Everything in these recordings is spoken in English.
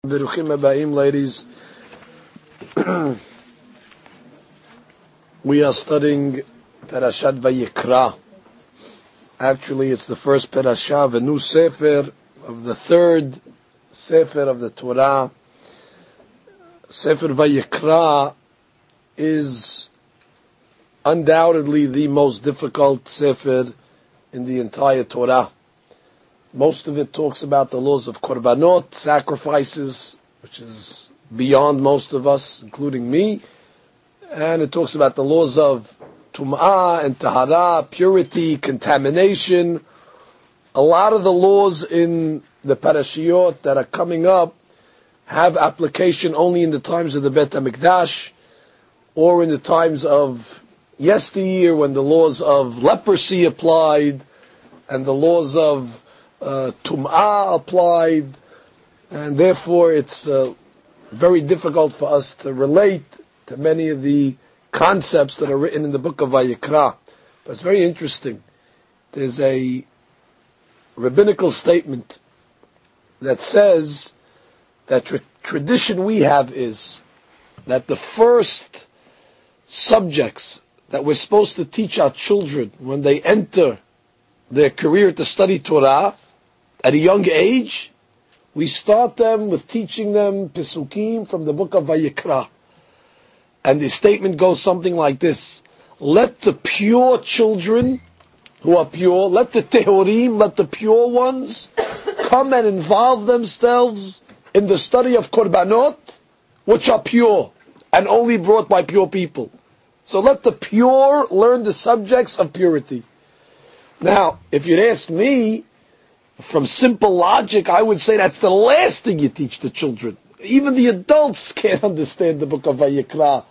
Beruchim Abayim, ladies. We are studying Parashat Vayikra. Actually, it's the first Parashah, the new Sefer of the third Sefer of the Torah. Sefer Vayikra is undoubtedly the most difficult Sefer in the entire Torah. Most of it talks about the laws of korbanot, sacrifices, which is beyond most of us, including me. And it talks about the laws of tum'ah and tahara, purity, contamination. A lot of the laws in the parashiyot that are coming up have application only in the times of the Bet HaMikdash, or in the times of yesteryear when the laws of leprosy applied, and the laws of tum'ah applied, and therefore it's very difficult for us to relate to many of the concepts that are written in the book of Vayikra. But it's very interesting. There's a rabbinical statement that says that tradition we have is that the first subjects that we're supposed to teach our children when they enter their career to study Torah at a young age, we start them with teaching them Pesukim from the book of Vayikra. And the statement goes something like this: let the pure children who are pure, let the tehorim, let the pure ones come and involve themselves in the study of korbanot, which are pure and only brought by pure people. So let the pure learn the subjects of purity. Now, if you'd ask me, from simple logic, I would say that's the last thing you teach the children. Even the adults can't understand the book of Vayikra.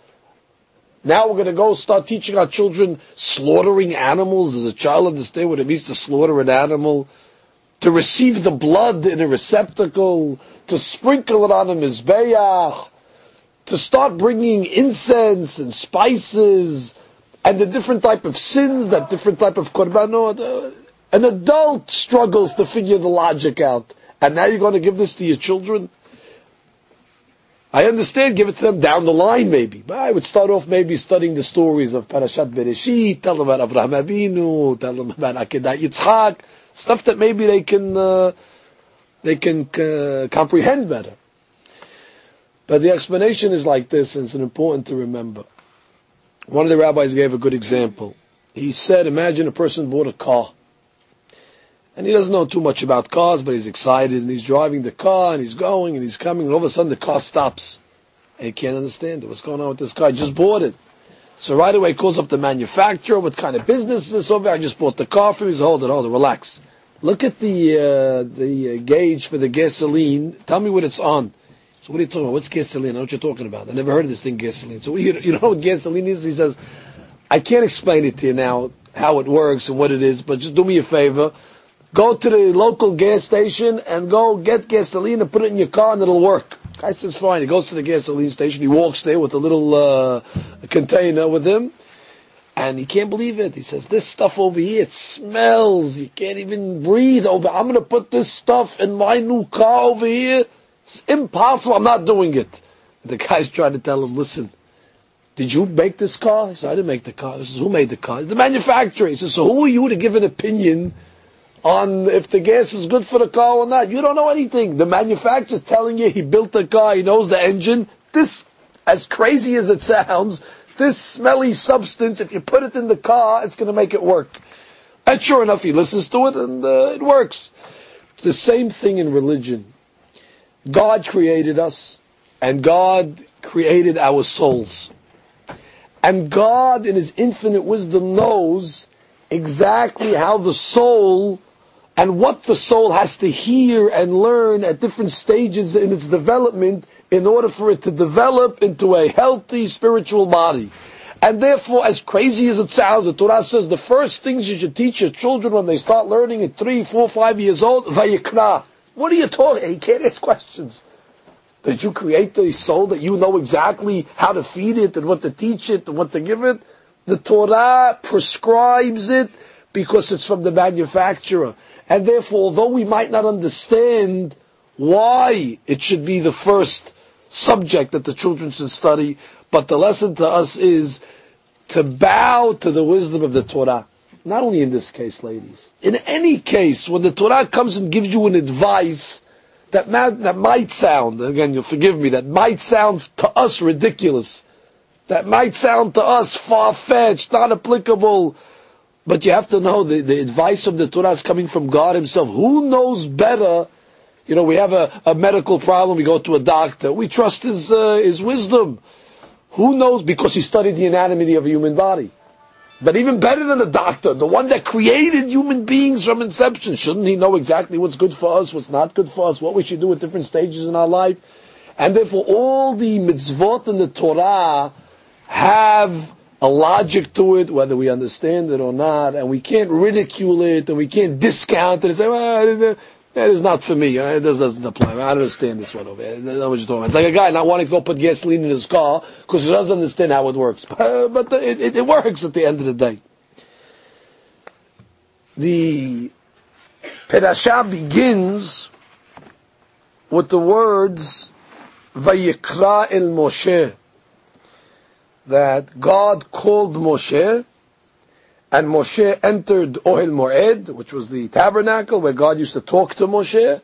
Now we're going to go start teaching our children slaughtering animals. Does a child understand what it means to slaughter an animal? To receive the blood in a receptacle? To sprinkle it on a mizbeach? To start bringing incense and spices and the different type of sins, that different type of korbanot? An adult struggles to figure the logic out. And now you're going to give this to your children? I understand, give it to them down the line maybe. But I would start off maybe studying the stories of Parashat Bereshit, tell them about Avraham Avinu, tell them about Akedah Yitzchak, stuff that maybe they can comprehend better. But the explanation is like this, and it's important to remember. One of the rabbis gave a good example. He said, imagine a person bought a car. And he doesn't know too much about cars, but he's excited, and he's driving the car, and he's going, and he's coming, and all of a sudden the car stops. And he can't understand it. What's going on with this car? I just bought it. So right away he calls up the manufacturer. What kind of business is this over? I just bought the car for you. He says, hold it, relax. Look at the gauge for the gasoline. Tell me what it's on. So what are you talking about? What's gasoline? I know what you're talking about. I never heard of this thing, gasoline. So you know what gasoline is? He says, I can't explain it to you now, how it works and what it is, but just do me a favor. Go to the local gas station and go get gasoline and put it in your car and it'll work. Guy says fine. He goes to the gasoline station. He walks there with a little container with him. And he can't believe it. He says, this stuff over here, it smells. You can't even breathe over. I'm going to put this stuff in my new car over here. It's impossible. I'm not doing it. The guy's trying to tell him, listen, did you make this car? He says, I didn't make the car. He says, who made the car? The manufacturer. He says, so who are you to give an opinion on if the gas is good for the car or not? You don't know anything. The manufacturer's telling you he built the car, he knows the engine. This, as crazy as it sounds, this smelly substance, if you put it in the car, it's going to make it work. And sure enough, he listens to it and it works. It's the same thing in religion. God created us, and God created our souls. And God, in His infinite wisdom, knows exactly how the soul and what the soul has to hear and learn at different stages in its development in order for it to develop into a healthy spiritual body. And therefore, as crazy as it sounds, the Torah says the first things you should teach your children when they start learning at 3, 4, 5 years old, Vayikra. What are you talking? You can't ask questions. Did you create the soul that you know exactly how to feed it and what to teach it and what to give it? The Torah prescribes it because it's from the manufacturer. And therefore, although we might not understand why it should be the first subject that the children should study, but the lesson to us is to bow to the wisdom of the Torah. Not only in this case, ladies. In any case, when the Torah comes and gives you an advice that might sound, again, you'll forgive me, that might sound to us ridiculous, that might sound to us far-fetched, not applicable, but you have to know the advice of the Torah is coming from God Himself. Who knows better? You know, we have a medical problem, we go to a doctor, we trust his wisdom. Who knows? Because he studied the anatomy of a human body. But even better than a doctor, the one that created human beings from inception, shouldn't he know exactly what's good for us, what's not good for us, what we should do at different stages in our life? And therefore all the mitzvot in the Torah have a logic to it, whether we understand it or not, and we can't ridicule it, and we can't discount it and say, well, that is not for me. It doesn't apply. I don't understand this one over here. I don't know what you're talking about. It's like a guy not wanting to go put gasoline in his car because he doesn't understand how it works. But it works at the end of the day. The Perashah begins with the words Vayikra el Moshe, that God called Moshe, and Moshe entered Ohel Moed, which was the tabernacle where God used to talk to Moshe,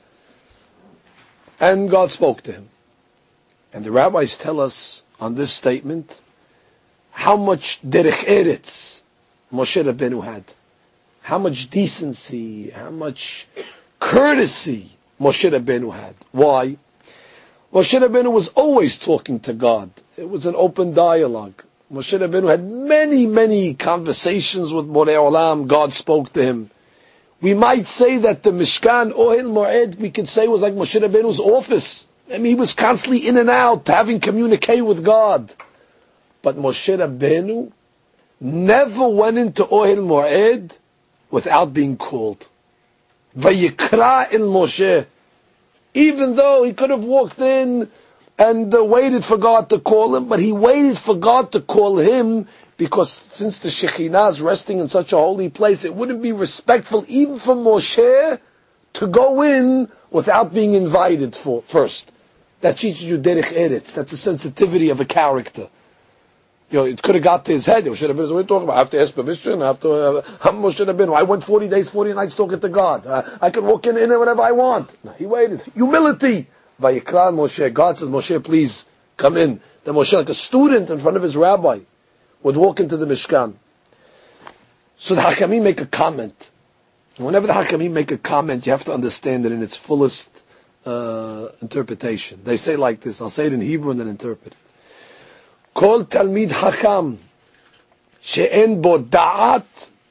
and God spoke to him. And the rabbis tell us on this statement how much derech eretz Moshe Rabbeinu had, how much decency, how much courtesy Moshe Rabbeinu had. Why? Moshe Rabbeinu was always talking to God. It was an open dialogue. Moshe Rabbeinu had many, many conversations with Borei Olam. God spoke to him. We might say that the Mishkan, Ohel Moed, we could say was like Moshe Rabbeinu's office. I mean, he was constantly in and out, having communicate with God. But Moshe Rabbeinu never went into Ohel Moed without being called. Vayikra el Moshe. Even though he could have walked in and waited for God to call him, but he waited for God to call him because since the Shekhinah is resting in such a holy place, it wouldn't be respectful even for Moshe to go in without being invited first. That teaches you derech eretz. That's the sensitivity of a character. You know, it could have got to his head. Moshe Rabbeinu, what are you talking about? I have to ask permission. I'm Moshe Rabbeinu. I went 40 days, 40 nights talking to God. I could walk in whenever I want. No, he waited. Humility. Vayikra Moshe. God says, Moshe, please come in. Then Moshe, like a student in front of his rabbi, would walk into the Mishkan. So the Hakamim make a comment. Whenever the Hakamim make a comment, you have to understand it in its fullest interpretation. They say like this. I'll say it in Hebrew and then interpret it. Kol Talmid Hakam she'en bo da'at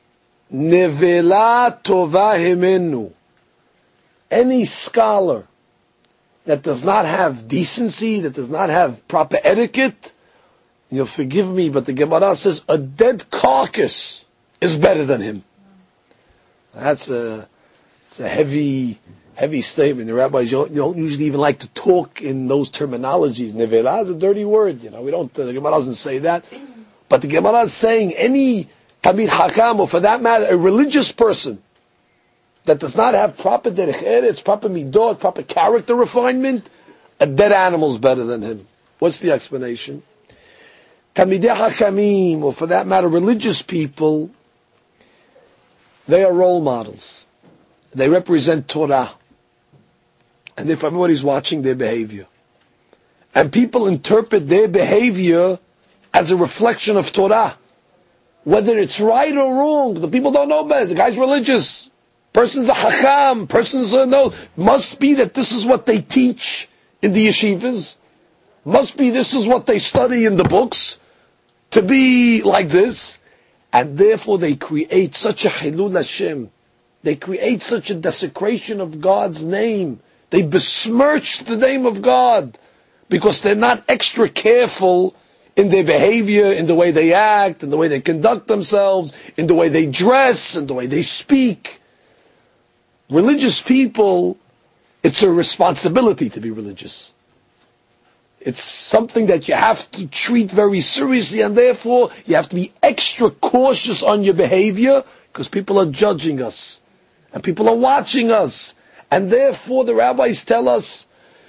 nevela tova himenu. Any scholar that does not have decency, that does not have proper etiquette, you'll forgive me, but the Gemara says a dead carcass is better than him. It's a heavy statement. The rabbis don't usually even like to talk in those terminologies. Nevela is a dirty word, we don't, the Gemara doesn't say that. But the Gemara is saying any Talmid Hakam, or for that matter, a religious person, that does not have proper derech eretz, proper midot, proper character refinement, a dead animal is better than him. What's the explanation? Talmidei Hakamim, or for that matter, religious people, they are role models. They represent Torah. And if everybody's watching their behavior, and people interpret their behavior as a reflection of Torah, whether it's right or wrong, the people don't know better. The guy's religious. Person's a Hakam. Person's a no. Must be that this is what they teach in the yeshivas. Must be this is what they study in the books. To be like this. And therefore they create such a Hilul Hashem. They create such a desecration of God's name. They besmirch the name of God. Because they're not extra careful in their behavior, in the way they act, in the way they conduct themselves, in the way they dress, in the way they speak. Religious people, it's a responsibility to be religious. It's something that you have to treat very seriously, and therefore you have to be extra cautious on your behavior, because people are judging us, and people are watching us, And therefore the rabbis tell us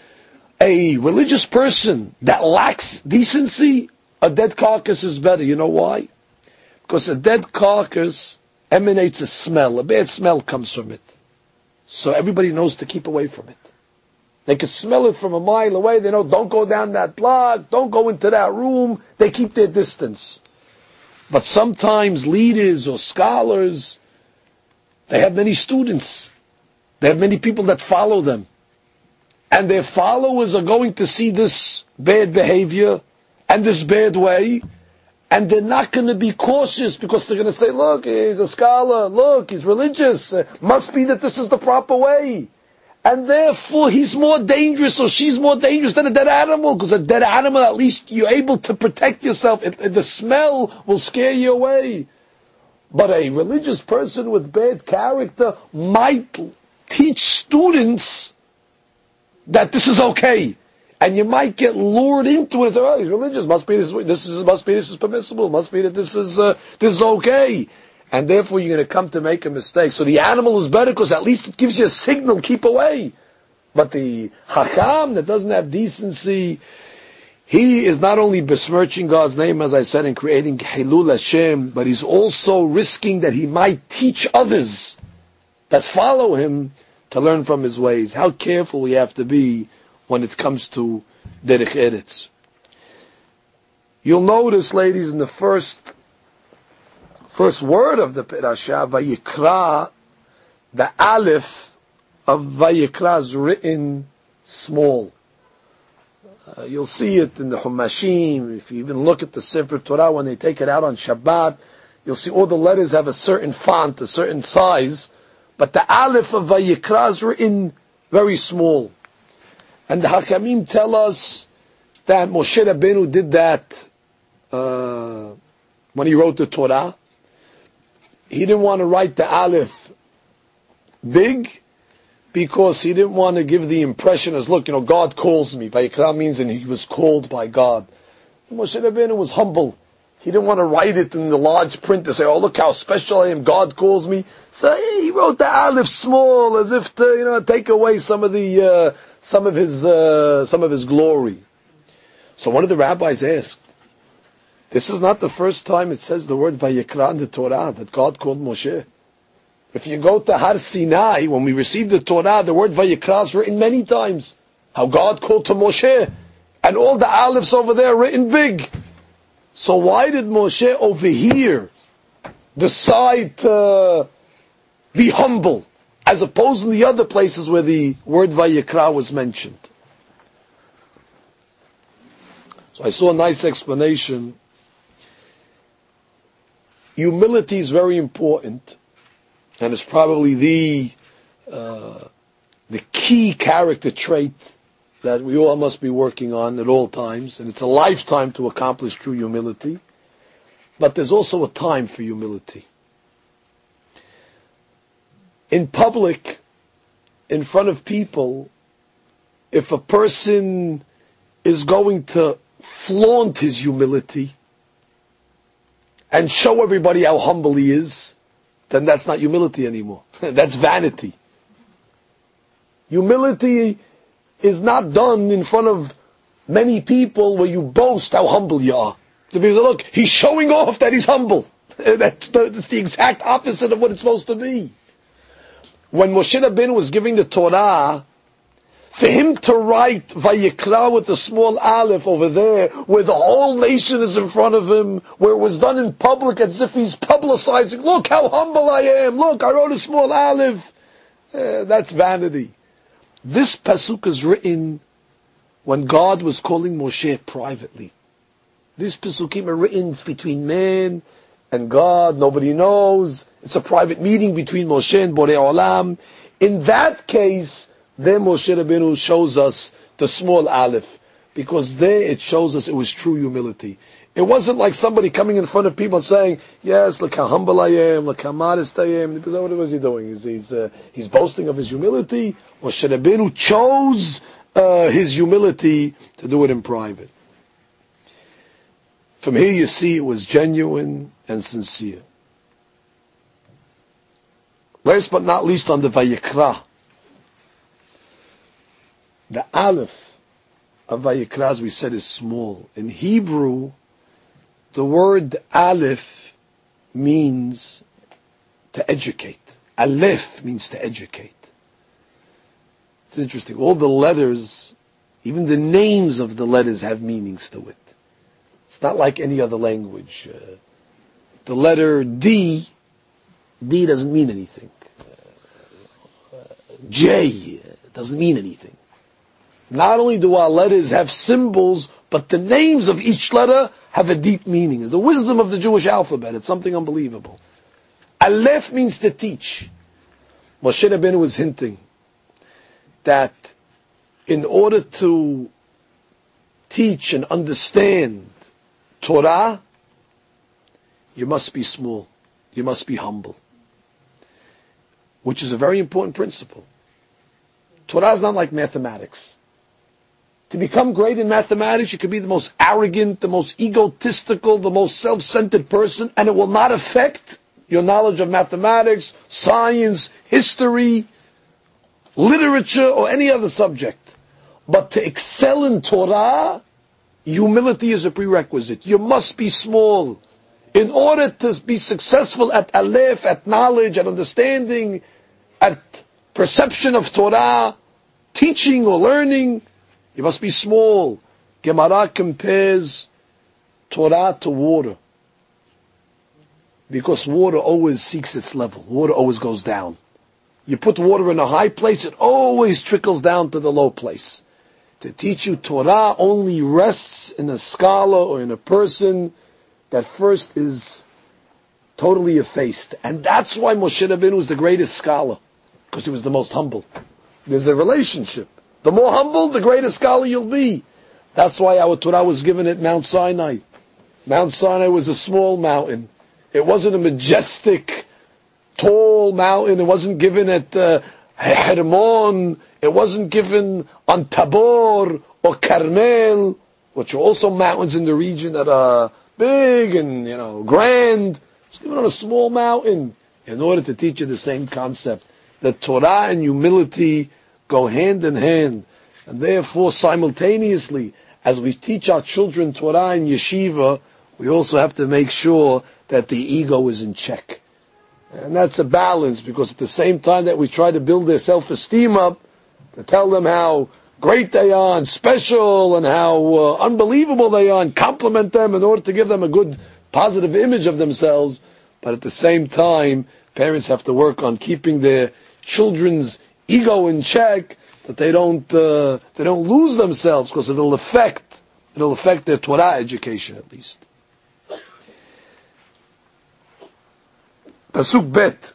a religious person that lacks decency, a dead carcass is better. You know why? Because a dead carcass emanates a smell. A bad smell comes from it. So everybody knows to keep away from it. They can smell it from a mile away. They know, don't go down that block, don't go into that room. They keep their distance. But sometimes leaders or scholars, they have many students. They have many people that follow them. And their followers are going to see this bad behavior and this bad way, and they're not going to be cautious because they're going to say, look, he's a scholar, look, he's religious, must be that this is the proper way. And therefore he's more dangerous or she's more dangerous than a dead animal, because a dead animal, at least you're able to protect yourself. The smell will scare you away. But a religious person with bad character might teach students that this is okay, and you might get lured into it. Oh, he's religious. Must be this. This is permissible. Must be that this is okay, and therefore you're going to come to make a mistake. So the animal is better because at least it gives you a signal. Keep away. But the hakam that doesn't have decency, he is not only besmirching God's name, as I said, and creating Hilul Hashem, but he's also risking that he might teach others that follow him to learn from his ways. How careful we have to be when it comes to Derech Eretz. You'll notice, ladies, in the first word of the Parashah, Vayikra, the Aleph of Vayikra is written small. You'll see it in the Humashim. If you even look at the Sefer Torah, when they take it out on Shabbat, you'll see all the letters have a certain font, a certain size, but the Aleph of Vayikra is written very small. And the Hakamim tell us that Moshe Rabbeinu did that when he wrote the Torah. He didn't want to write the Aleph big because he didn't want to give the impression as, look, God calls me. Vayikra means and he was called by God. Moshe Rabbeinu was humble. He didn't want to write it in the large print to say, oh, look how special I am, God calls me. So he wrote the Aleph small as if to, take away some of his glory. So one of the rabbis asked, this is not the first time it says the word Vayikra in the Torah, that God called Moshe. If you go to Har Sinai, when we received the Torah, the word Vayikra is written many times. How God called to Moshe. And all the Alephs over there are written big. So why did Moshe over here decide to be humble, as opposed to the other places where the word Vayikra was mentioned? So I saw a nice explanation. Humility is very important, and it's probably the key character trait that we all must be working on at all times, and it's a lifetime to accomplish true humility. But there's also a time for humility. In public, in front of people, if a person is going to flaunt his humility and show everybody how humble he is, then that's not humility anymore. That's vanity. Humility is not done in front of many people where you boast how humble you are. To be like, look, he's showing off that he's humble. That's the exact opposite of what it's supposed to be. When Moshe Rabbeinu was giving the Torah, for him to write Vayikra with the small aleph over there, where the whole nation is in front of him, where it was done in public as if he's publicizing, look how humble I am, look, I wrote a small aleph. That's vanity. This pasuk is written when God was calling Moshe privately. These pasukim are written between man and God. Nobody knows. It's a private meeting between Moshe and Borei Olam. In that case, then Moshe Rabbeinu shows us the small aleph, because there it shows us it was true humility. It wasn't like somebody coming in front of people and saying, yes, look how humble I am, look how modest I am. Because what was he doing? He's boasting of his humility. Moshe Rabbeinu chose his humility to do it in private. From here you see it was genuine and sincere. Last but not least, on the Vayikra. The Aleph of Vayikra, as we said, is small. In Hebrew, the word Aleph means to educate. Aleph means to educate. It's interesting. All the letters, even the names of the letters have meanings to it. It's not like any other language. The letter D doesn't mean anything. J doesn't mean anything. Not only do our letters have symbols, but the names of each letter have a deep meaning. It's the wisdom of the Jewish alphabet. It's something unbelievable. Aleph means to teach. Moshe Rabbeinu was hinting that in order to teach and understand Torah, you must be small. You must be humble. Which is a very important principle. Torah is not like mathematics. To become great in mathematics, you could be the most arrogant, the most egotistical, the most self-centered person, and it will not affect your knowledge of mathematics, science, history, literature, or any other subject. But to excel in Torah, humility is a prerequisite. You must be small. In order to be successful at Aleph, at knowledge, at understanding, at perception of Torah, teaching or learning, you must be small. Gemara compares Torah to water. Because water always seeks its level. Water always goes down. You put water in a high place, it always trickles down to the low place. To teach you Torah only rests in a scholar or in a person that first is totally effaced. And that's why Moshe Rabbeinu was the greatest scholar. Because he was the most humble. There's a relationship. The more humble, the greater scholar you'll be. That's why our Torah was given at Mount Sinai. Mount Sinai was a small mountain. It wasn't a majestic, tall mountain. It wasn't given at Hermon. It wasn't given on Tabor or Carmel, which are also mountains in the region that are big and, grand. It was given on a small mountain in order to teach you the same concept. That Torah and humility go hand in hand. And therefore, simultaneously, as we teach our children Torah in yeshiva, we also have to make sure that the ego is in check. And that's a balance, because at the same time that we try to build their self-esteem up, to tell them how great they are and special and how unbelievable they are, and compliment them in order to give them a good, positive image of themselves. But at the same time, parents have to work on keeping their children's ego in check, that they don't lose themselves, because it'll affect their Torah education at least. Pasuk Bet.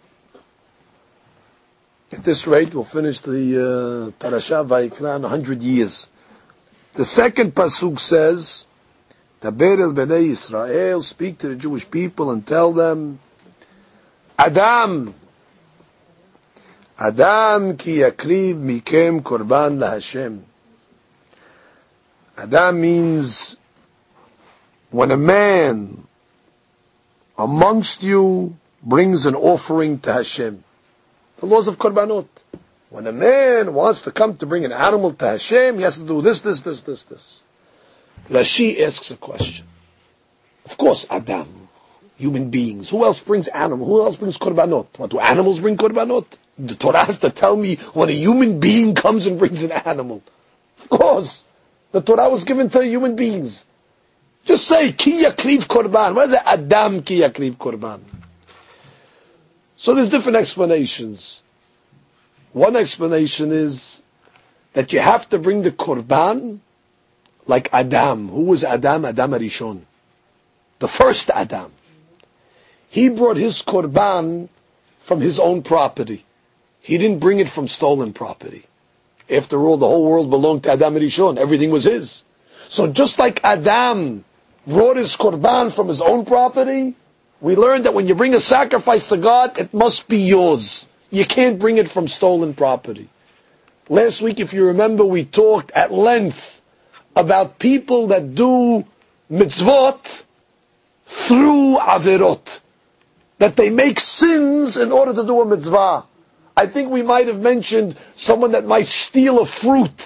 At this rate, we'll finish the Parasha Vayikra in 100 years. The second pasuk says, Taber el Bnei Yisrael, speak to the Jewish people and tell them, Adam ki yakriv mikem korban laHashem. Adam means when a man amongst you brings an offering to Hashem. The laws of korbanot. When a man wants to come to bring an animal to Hashem, he has to do this. Rashi asks a question. Of course, Adam, human beings. Who else brings animal? Who else brings korbanot? What, do animals bring korbanot? The Torah has to tell me when a human being comes and brings an animal. Of course. The Torah was given to human beings. Just say, Ki yakriv korban. Why is it Adam ki yakriv korban? So there's different explanations. One explanation is that you have to bring the korban like Adam. Who was Adam? Adam Arishon. The first Adam. He brought his korban from his own property. He didn't bring it from stolen property. After all, the whole world belonged to Adam Arishon. Everything was his. So just like Adam brought his korban from his own property, we learned that when you bring a sacrifice to God, it must be yours. You can't bring it from stolen property. Last week, if you remember, we talked at length about people that do mitzvot through averot. That they make sins in order to do a mitzvah. I think we might have mentioned someone that might steal a fruit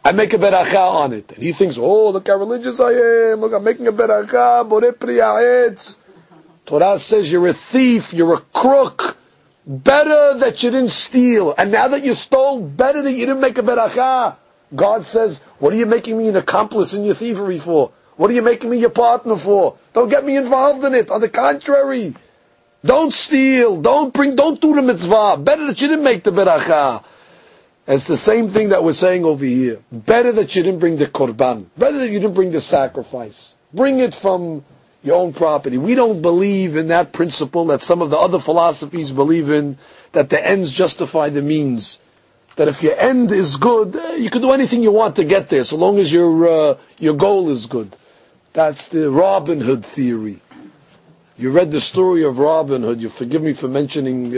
I make a beracha on it. And he thinks, oh, look how religious I am. Look, I'm making a beracha. Borei pri ha'etz. Torah says you're a thief, you're a crook. Better that you didn't steal. And now that you stole, better that you didn't make a beracha. God says, what are you making me an accomplice in your thievery for? What are you making me your partner for? Don't get me involved in it. On the contrary, don't steal. Don't do the mitzvah. Better that you didn't make the beracha. It's the same thing that we're saying over here. Better that you didn't bring the korban. Better that you didn't bring the sacrifice. Bring it from your own property. We don't believe in that principle that some of the other philosophies believe in, that the ends justify the means. That if your end is good, you can do anything you want to get there, so long as your goal is good. That's the Robin Hood theory. You read the story of Robin Hood. You forgive me for mentioning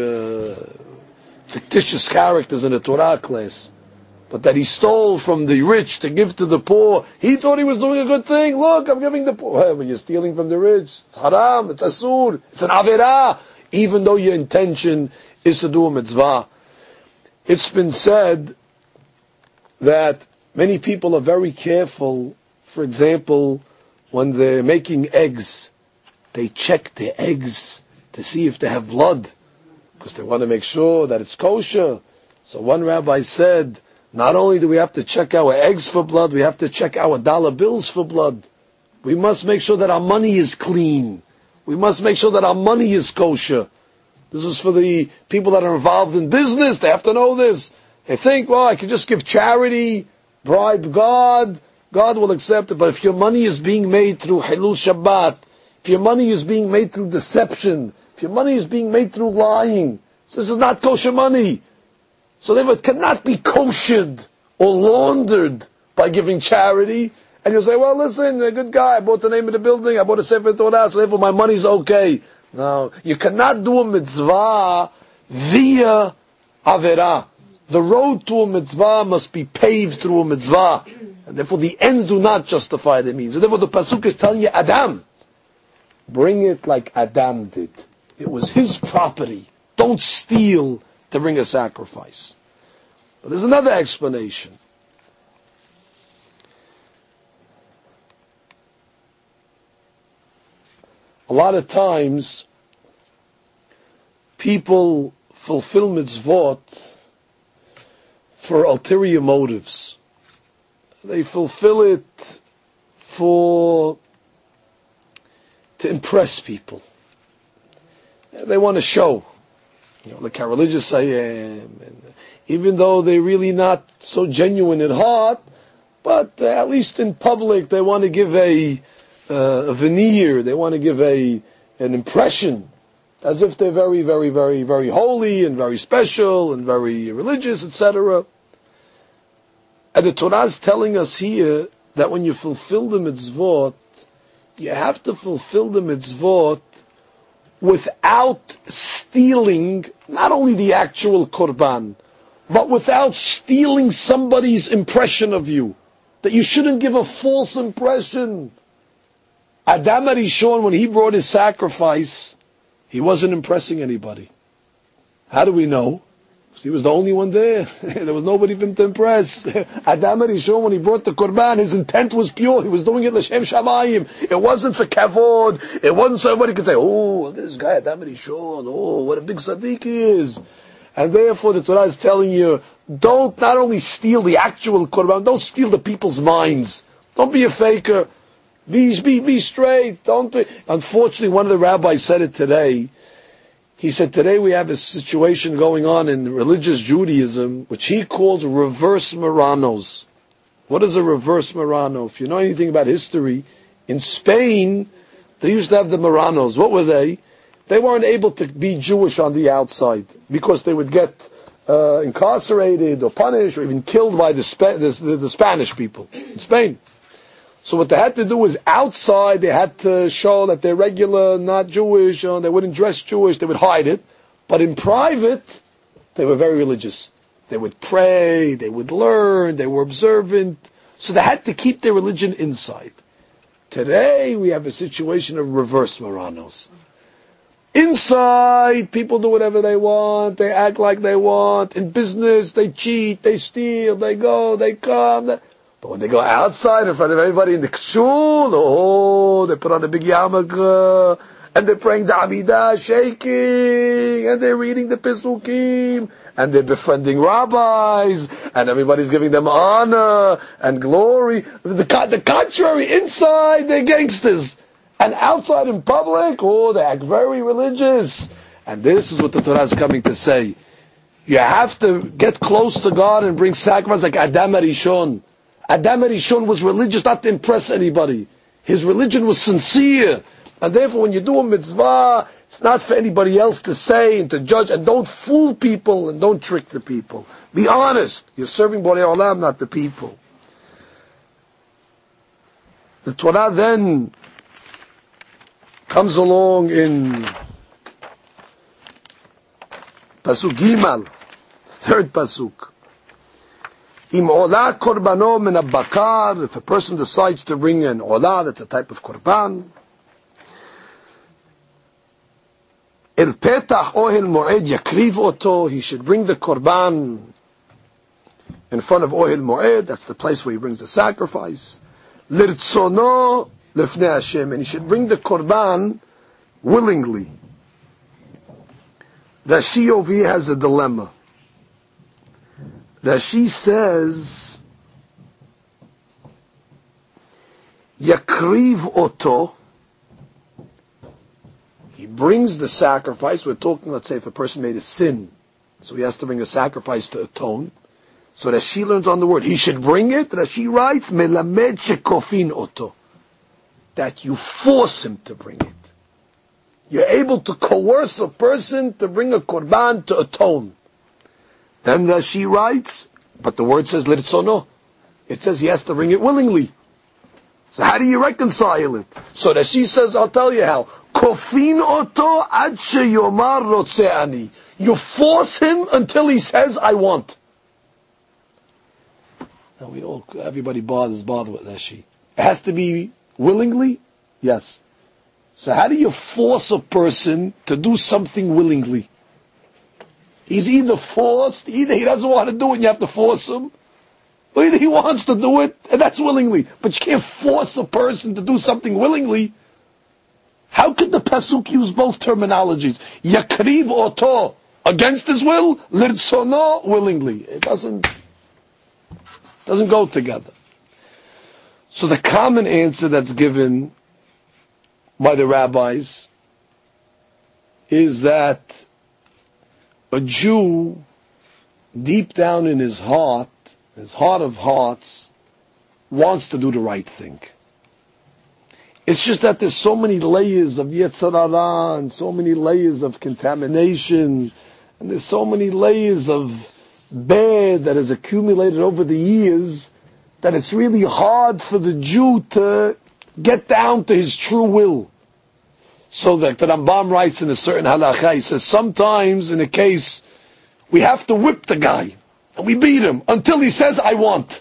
fictitious characters in a Torah class, but that he stole from the rich to give to the poor. He thought he was doing a good thing. Look, I'm giving the poor. Well, you're stealing from the rich. It's haram, it's asur, it's an averah, even though your intention is to do a mitzvah. It's been said that many people are very careful. For example, when they're making eggs, they check the eggs to see if they have blood, because they want to make sure that it's kosher. So one rabbi said, not only do we have to check our eggs for blood, we have to check our dollar bills for blood. We must make sure that our money is clean. We must make sure that our money is kosher. This is for the people that are involved in business. They have to know this. They think, well, I can just give charity, bribe God, God will accept it. But if your money is being made through Hilul Shabbat, if your money is being made through deception, if your money is being made through lying, so this is not kosher money. So therefore it cannot be koshered or laundered by giving charity. And you'll say, well, listen, a good guy, I bought the name of the building, I bought a Sefer Torah, so therefore my money's okay. No, you cannot do a mitzvah via Averah. The road to a mitzvah must be paved through a mitzvah. And therefore the ends do not justify the means. So therefore the Pasuk is telling you, Adam, bring it like Adam did. It was his property. Don't steal to bring a sacrifice. But there's another explanation. A lot of times, people fulfill mitzvot for ulterior motives. They fulfill it to impress people. They want to show, look how religious I am. And even though they're really not so genuine at heart, but at least in public they want to give a veneer. They want to give an impression, as if they're very, very, very, very holy and very special and very religious, etc. And the Torah is telling us here that when you fulfill the mitzvot, you have to fulfill the mitzvot without stealing not only the actual korban, but without stealing somebody's impression of you. That you shouldn't give a false impression. Adam HaRishon, when he brought his sacrifice, he wasn't impressing anybody. How do we know? Because he was the only one there. There was nobody for him to impress. Adam HaRishon, when he brought the korban, his intent was pure. He was doing it l'shem shamayim. It wasn't for kavod. It wasn't so everybody could say, oh, look at this guy, Adam HaRishon. Oh, what a big tzaddik he is. And therefore the Torah is telling you, don't not only steal the actual korban, don't steal the people's minds. Don't be a faker. Be straight. Don't be. Unfortunately, one of the rabbis said it today. He said, today we have a situation going on in religious Judaism, which he calls reverse Marranos. What is a reverse Marrano? If you know anything about history, in Spain, they used to have the Marranos. What were they? They weren't able to be Jewish on the outside, because they would get incarcerated or punished or even killed by the Spanish people in Spain. So what they had to do was outside, they had to show that they're regular, not Jewish, they wouldn't dress Jewish, they would hide it. But in private, they were very religious. They would pray, they would learn, they were observant. So they had to keep their religion inside. Today, we have a situation of reverse Marranos. Inside, people do whatever they want, they act like they want. In business, they cheat, they steal, they go, they come. But when they go outside in front of everybody in the shul, oh, they put on a big yarmulke, and they're praying the Amidah, shaking, and they're reading the Pesukim, and they're befriending rabbis, and everybody's giving them honor and glory. The contrary, inside they're gangsters, and outside in public, oh, they act very religious. And this is what the Torah is coming to say. You have to get close to God and bring sacrifice like Adam HaRishon. Adam HaRishon was religious not to impress anybody. His religion was sincere. And therefore when you do a mitzvah, it's not for anybody else to say and to judge. And don't fool people and don't trick the people. Be honest. You're serving Borei Olam, not the people. The Torah then comes along in Pasuk Gimal, third Pasuk. Im olah korbano min bakar. If a person decides to bring an olah, that's a type of korban. El petach ohel moed yakriv oto. He should bring the korban in front of ohel moed. That's the place where he brings the sacrifice. Lirtzono lefnei Hashem. And he should bring the korban willingly. Rashi over here has a dilemma. Rashi says, Yakriv oto. He brings the sacrifice. We're talking, let's say, if a person made a sin, so he has to bring a sacrifice to atone. So Rashi learns on the word. He should bring it. Rashi writes, Melamed shekofin oto. That you force him to bring it. You're able to coerce a person to bring a korban to atone. Then Rashi writes, but the word says liritzono. It says he has to bring it willingly. So how do you reconcile it? So Rashi says, I'll tell you how. Kofin oto ad sheyomar rotzeani. You force him until he says, I want. Now everybody bothers with Rashi. It has to be willingly? Yes. So how do you force a person to do something willingly? He's either forced, either he doesn't want to do it and you have to force him, or either he wants to do it and that's willingly. But you can't force a person to do something willingly. How could the Pasuk use both terminologies? Yakriv oto, against his will, lirtzono, willingly. It doesn't go together. So the common answer that's given by the rabbis is that a Jew, deep down in his heart of hearts, wants to do the right thing. It's just that there's so many layers of Yetzer Hara and so many layers of contamination and there's so many layers of bad that has accumulated over the years that it's really hard for the Jew to get down to his true will. So that the Rambam writes in a certain halakha, he says, sometimes in a case, we have to whip the guy, and we beat him, until he says, I want.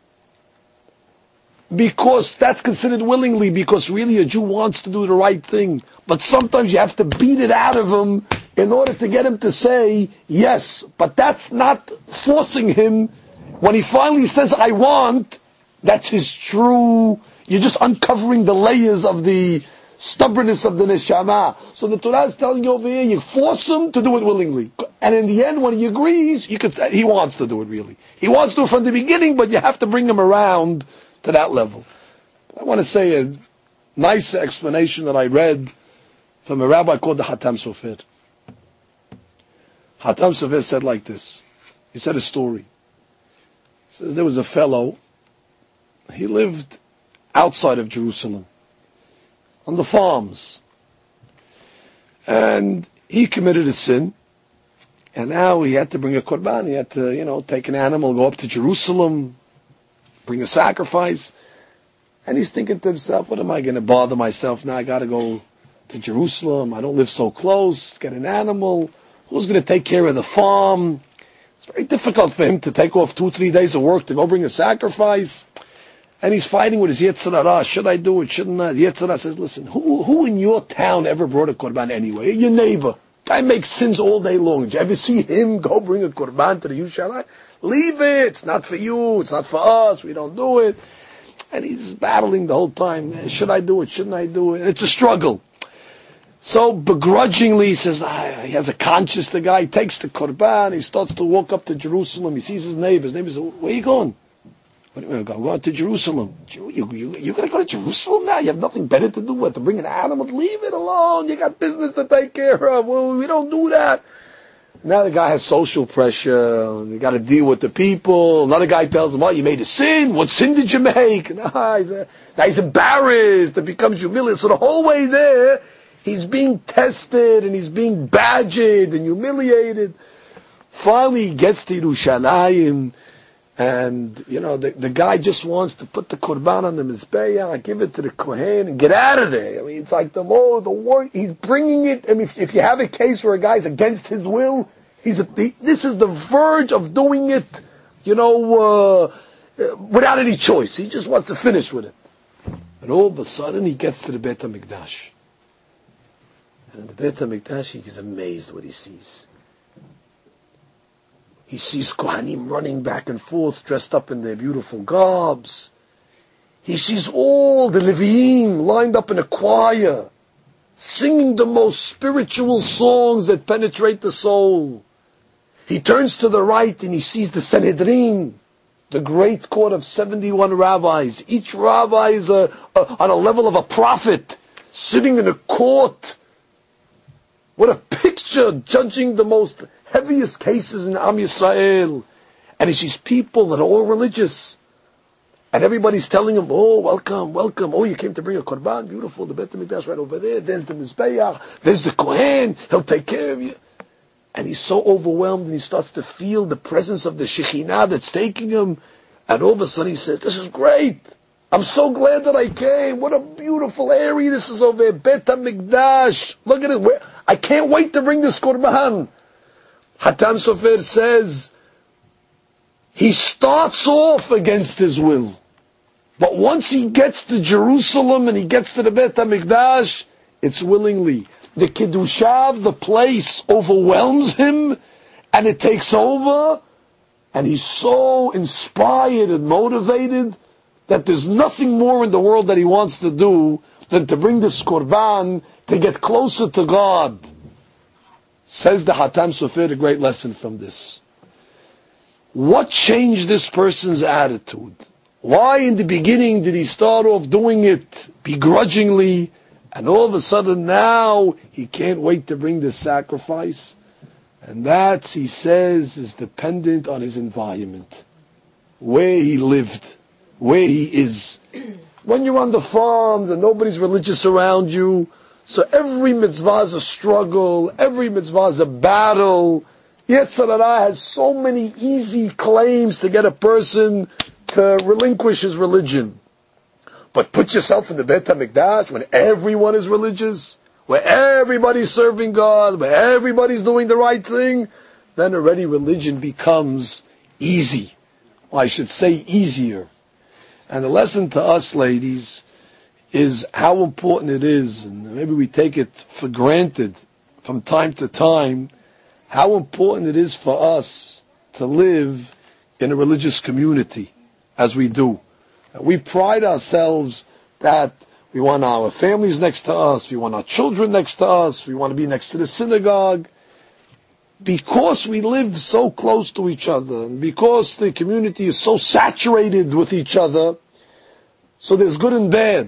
Because that's considered willingly, because really a Jew wants to do the right thing. But sometimes you have to beat it out of him in order to get him to say, yes. But that's not forcing him. When he finally says, I want, that's his true. You're just uncovering the layers of the stubbornness of the neshama. So the Torah is telling you over here, you force him to do it willingly. And in the end, when he agrees, he wants to do it really. He wants to do it from the beginning, but you have to bring him around to that level. I want to say a nice explanation that I read from a rabbi called the Hatam Sofer. Hatam Sofer said like this. He said a story. He says there was a fellow, he lived outside of Jerusalem, on the farms. And he committed a sin. And now he had to bring a korban. He had to, take an animal, go up to Jerusalem, bring a sacrifice. And he's thinking to himself, what am I going to bother myself now? I got to go to Jerusalem. I don't live so close. Get an animal. Who's going to take care of the farm? It's very difficult for him to take off 2-3 days of work to go bring a sacrifice. And he's fighting with his Yetzer Hara. Should I do it? Shouldn't I? The Yetzer Hara says, listen, who in your town ever brought a korban anyway? Your neighbor. Guy makes sins all day long. Did you ever see him go bring a korban to the Yerushalayim? Leave it. It's not for you. It's not for us. We don't do it. And he's battling the whole time. Should I do it? Shouldn't I do it? And it's a struggle. So begrudgingly, he says, he has a conscience, the guy. He takes the korban. He starts to walk up to Jerusalem. He sees his neighbor. His neighbor says, where are you going? What do you mean, I'm going to Jerusalem. You're going to go to Jerusalem now? You have nothing better to do? What, to bring an animal? Leave it alone. You got business to take care of. Well, we don't do that. Now the guy has social pressure. And you got to deal with the people. Another guy tells him, you made a sin. What sin did you make? Now he's embarrassed. It becomes humiliated. So the whole way there, he's being tested and he's being badgered and humiliated. Finally, he gets to Yerushalayim. And, the guy just wants to put the korban on the Mizbeach, give it to the Kohen, and get out of there. I mean, it's like the war, he's bringing it. I mean, if you have a case where a guy's against his will, this is the verge of doing it, without any choice. He just wants to finish with it. And all of a sudden, he gets to the Beit HaMikdash. And in the Beit HaMikdash, he's amazed what he sees. He sees Kohanim running back and forth, dressed up in their beautiful garbs. He sees all the Leviim lined up in a choir, singing the most spiritual songs that penetrate the soul. He turns to the right and he sees the Sanhedrin, the great court of 71 rabbis. Each rabbi is on a level of a prophet, sitting in a court. What a picture, judging the most heaviest cases in Am Yisrael. And he sees people that are all religious. And everybody's telling him, welcome, welcome. You came to bring a korban, beautiful. The Beit HaMikdash right over there. There's the Mizbeach. There's the Kohen. He'll take care of you. And he's so overwhelmed and he starts to feel the presence of the Shekhinah that's taking him. And all of a sudden he says, this is great. I'm so glad that I came. What a beautiful area this is over there. Beit HaMikdash. Look at it. I can't wait to bring this korban. Hatam Sofer says, he starts off against his will. But once he gets to Jerusalem and he gets to the Beit HaMikdash, it's willingly. The Kiddushav, the place, overwhelms him, and it takes over, and he's so inspired and motivated that there's nothing more in the world that he wants to do than to bring this korban to get closer to God. Says the Hatam Sofer, a great lesson from this. What changed this person's attitude? Why in the beginning did he start off doing it begrudgingly, and all of a sudden now he can't wait to bring this sacrifice? And that, he says, is dependent on his environment, where he lived, where he is. When you're on the farms and nobody's religious around you, so every mitzvah is a struggle, every mitzvah is a battle. Yetzer Hara has so many easy claims to get a person to relinquish his religion. But put yourself in the Beit HaMikdash when everyone is religious, where everybody's serving God, where everybody's doing the right thing, then already religion becomes easy. Or I should say easier. And the lesson to us, ladies, is how important it is, and maybe we take it for granted from time to time, how important it is for us to live in a religious community as we do. We pride ourselves that we want our families next to us, we want our children next to us, we want to be next to the synagogue. Because we live so close to each other, and because the community is so saturated with each other, so there's good and bad.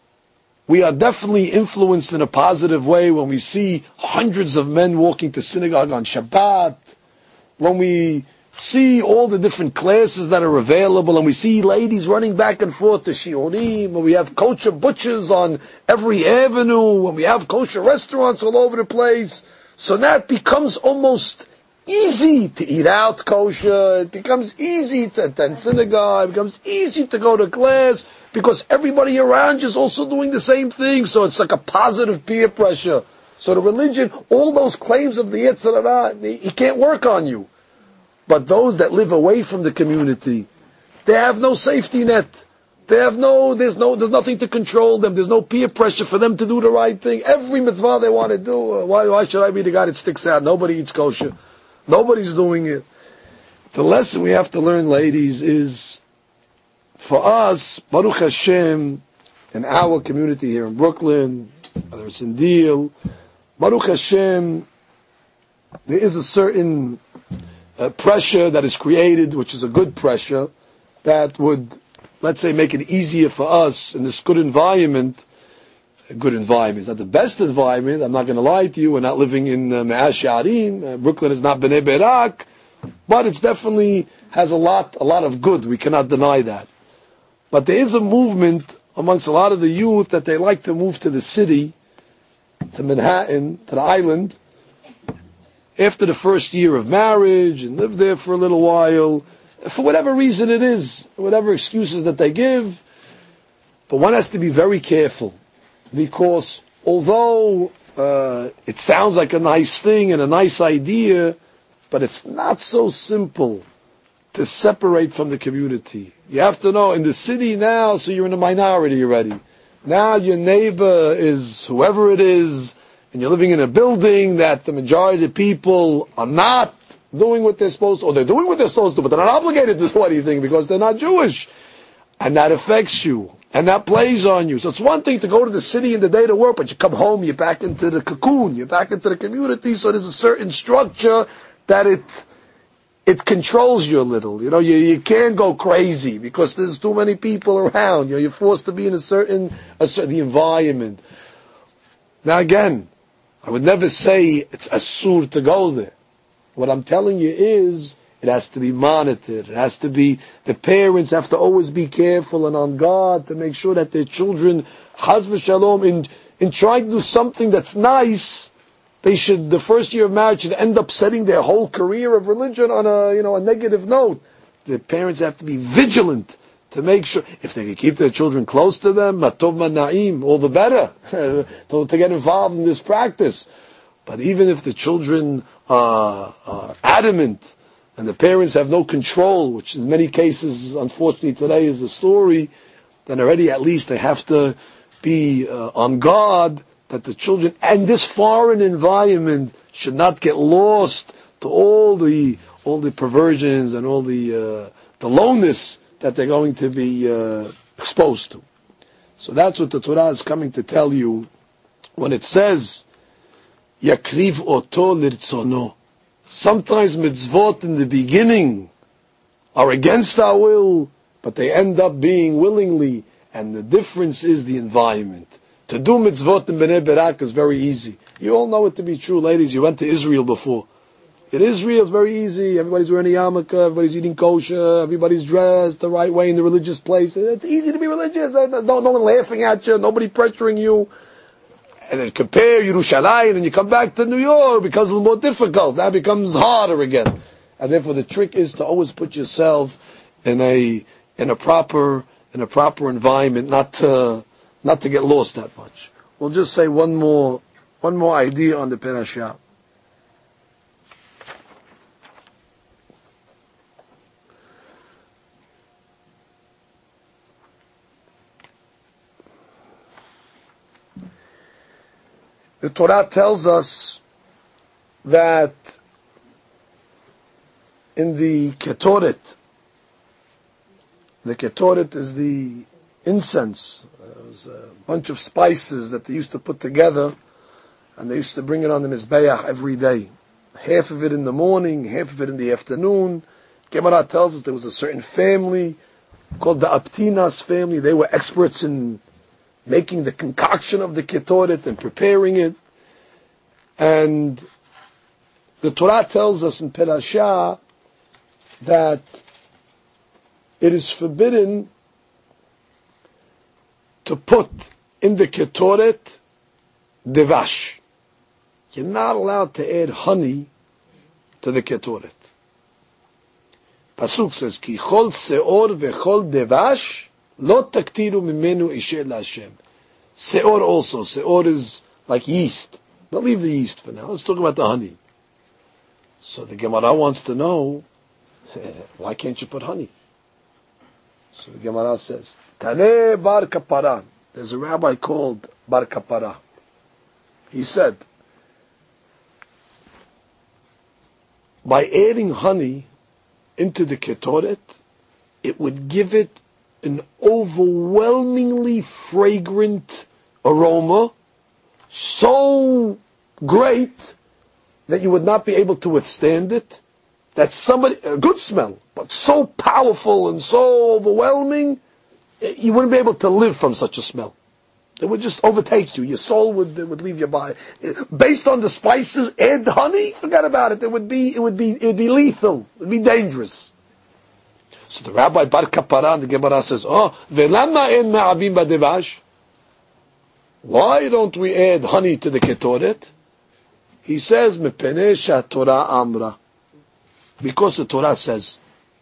We are definitely influenced in a positive way when we see hundreds of men walking to synagogue on Shabbat, when we see all the different classes that are available, and we see ladies running back and forth to shiurim, when we have kosher butchers on every avenue, when we have kosher restaurants all over the place. So that becomes almost easy to eat out kosher, it becomes easy to attend synagogue, it becomes easy to go to class, because everybody around you is also doing the same thing, so it's like a positive peer pressure. So the religion, all those claims of the Yetzer Hara, he can't work on you. But those that live away from the community, they have no safety net. They have there's nothing to control them. There's no peer pressure for them to do the right thing. Every mitzvah they want to do. Why should I be the guy that sticks out? Nobody eats kosher. Nobody's doing it. The lesson we have to learn, ladies, is for us, Baruch Hashem, in our community here in Brooklyn, whether it's in Deal, Baruch Hashem, there is a certain pressure that is created, which is a good pressure, that would, let's say, make it easier for us in this good environment. A good environment. It's not the best environment. I'm not going to lie to you. We're not living in Me'ash Yarim. Brooklyn is not Bnei Berak. But it's definitely has a lot of good. We cannot deny that. But there is a movement amongst a lot of the youth that they like to move to the city, to Manhattan, to the island, after the first year of marriage and live there for a little while, for whatever reason it is, whatever excuses that they give. But one has to be very careful, because although it sounds like a nice thing and a nice idea, but it's not so simple to separate from the community. You have to know, in the city now, so you're in a minority already. Now your neighbor is whoever it is, and you're living in a building that the majority of people are not doing what they're supposed to, or they're doing what they're supposed to, but they're not obligated to do anything because they're not Jewish. And that affects you. And that plays on you. So it's one thing to go to the city in the day to work, but you come home, you're back into the cocoon, you're back into the community, so there's a certain structure that it controls you a little. You can't go crazy because there's too many people around. You're forced to be in a certain environment. Now again, I would never say it's asur to go there. What I'm telling you is, it has to be monitored. It has to be, the parents have to always be careful and on guard to make sure that their children, chas v'shalom, in trying to do something that's nice, the first year of marriage should end up setting their whole career of religion on a negative note. The parents have to be vigilant to make sure, if they can keep their children close to them, matov mana'im, all the better, to get involved in this practice. But even if the children are adamant, and the parents have no control, which in many cases, unfortunately today is the story, then already at least they have to be on guard that the children and this foreign environment should not get lost to all the perversions and all the lowness that they're going to be exposed to. So that's what the Torah is coming to tell you when it says, Yakriv oto lirtzono. Sometimes mitzvot in the beginning are against our will, but they end up being willingly, and the difference is the environment. To do mitzvot in Bnei Berak is very easy. You all know it to be true, ladies. You went to Israel before. In Israel, it's very easy. Everybody's wearing a yarmulke, everybody's eating kosher, everybody's dressed the right way in the religious place. It's easy to be religious. No one laughing at you, nobody pressuring you. And then compare Yerushalayim, and you come back to New York, it becomes a little more difficult. That becomes harder again. And therefore the trick is to always put yourself in a proper environment, not to get lost that much. We'll just say one more idea on the parasha. The Torah tells us that in the Ketoret is the incense. It was a bunch of spices that they used to put together, and they used to bring it on the Mizbeach every day. Half of it in the morning, half of it in the afternoon. Gemara tells us there was a certain family called the Aptinas family. They were experts in making the concoction of the Ketoret and preparing it. And the Torah tells us in Perashah that it is forbidden to put in the Ketoret devash. You're not allowed to add honey to the Ketoret. Pasuk says, Ki chol seor vechol devash Lo taktiru mimenu ishe Hashem. Seor also. Seor is like yeast. But leave the yeast for now. Let's talk about the honey. So the Gemara wants to know, why can't you put honey? So the Gemara says, Taneh Bar Kapara. There's a rabbi called Bar Kapara. He said, by adding honey into the ketoret, it would give it an overwhelmingly fragrant aroma, so great that you would not be able to withstand it. That a good smell, but so powerful and so overwhelming, you wouldn't be able to live from such a smell. It would just overtake you. Your soul would leave your body. Based on the spices, add honey, forget about it. It would be lethal. It would be dangerous. So the Rabbi Bar Kapara, the Gemara says, velama en ma'abim badevash? Why don't we add honey to the ketoret? He says, mepeneh shaTorah amra. Because the Torah says.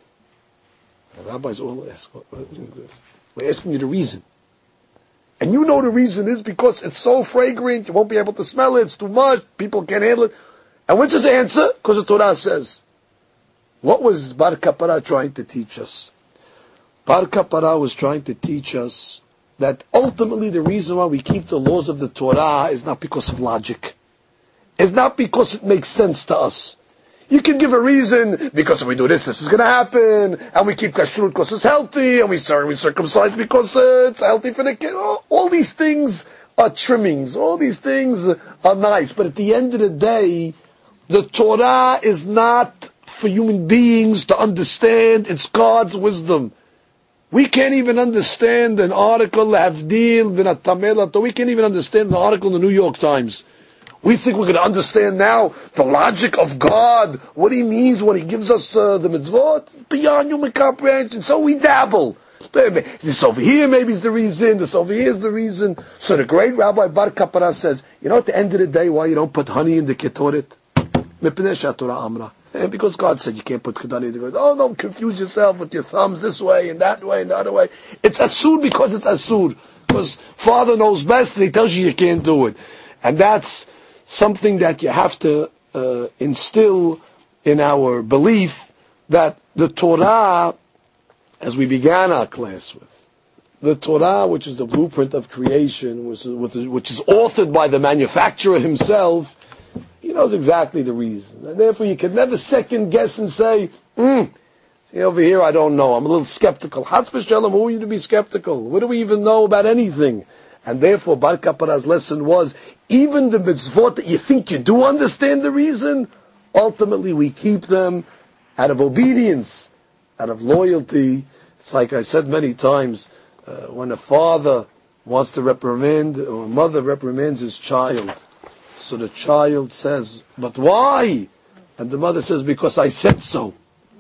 The rabbis all ask, we're asking you the reason. And you know the reason is because it's so fragrant, you won't be able to smell it, it's too much, people can't handle it. And what's his answer? Because the Torah says. What was Bar Kapara trying to teach us? Bar Kapara was trying to teach us that ultimately the reason why we keep the laws of the Torah is not because of logic. It's not because it makes sense to us. You can give a reason, because if we do this, this is going to happen, and we keep kashrut because it's healthy, and we circumcise because it's healthy for the kid. All these things are trimmings. All these things are nice. But at the end of the day, the Torah is not for human beings to understand. It's God's wisdom. We can't even understand an article, Havdil bin At-Tamela, we can't even understand an article in the New York Times. We think we're going to understand now the logic of God, what He means when He gives us the mitzvot, beyond human comprehension. So we dabble. This over here maybe is the reason, this over here is the reason. So the great Rabbi Bar Kapara says, at the end of the day, why you don't put honey in the ketoret? Because God said you can't put honey in the ketoret. Oh, don't confuse yourself with your thumbs this way and that way and the other way. It's asur because it's asur. Because Father knows best and He tells you can't do it. And that's something that you have to instill in our belief that the Torah, as we began our class with, the Torah, which is the blueprint of creation, which is authored by the manufacturer himself, He knows exactly the reason. And therefore you can never second guess and say, see over here I don't know, I'm a little skeptical. Chas v'shalom, who are you to be skeptical? What do we even know about anything? And therefore, Bar Kapara's lesson was, even the mitzvot that you think you do understand the reason, ultimately we keep them out of obedience, out of loyalty. It's like I said many times, when a father wants to reprimand, or a mother reprimands his child, so the child says, but why? And the mother says, because I said so.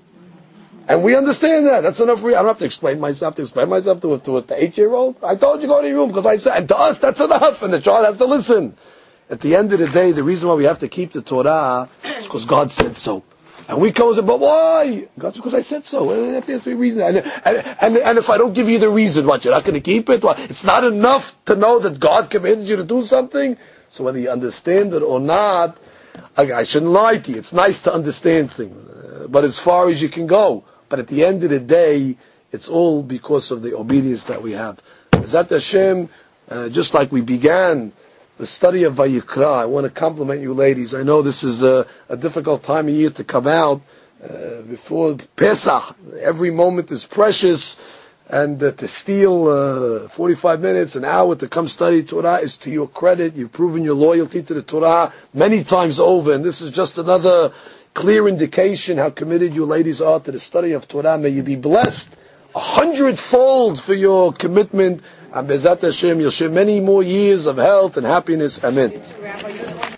And we understand that. That's enough. I don't have to explain myself. To an 8-year-old. I told you go to your room because I said. And to us, that's enough. And the child has to listen. At the end of the day, the reason why we have to keep the Torah is because God said so. And we come and say, but why? God said, because I said so. And if there's a reason, and if I don't give you the reason, what, you're not going to keep it? What, it's not enough to know that God commanded you to do something. So whether you understand it or not, I shouldn't lie to you. It's nice to understand things, but as far as you can go. But at the end of the day, it's all because of the obedience that we have. Bezat Hashem, just like we began the study of Vayikra, I want to compliment you ladies. I know this is a difficult time of year to come out before Pesach. Every moment is precious, and to steal 45 minutes, an hour to come study Torah is to your credit. You've proven your loyalty to the Torah many times over, and this is just another clear indication how committed you ladies are to the study of Torah. May you be blessed 100-fold for your commitment. And Bezat Hashem, you'll share many more years of health and happiness. Amen.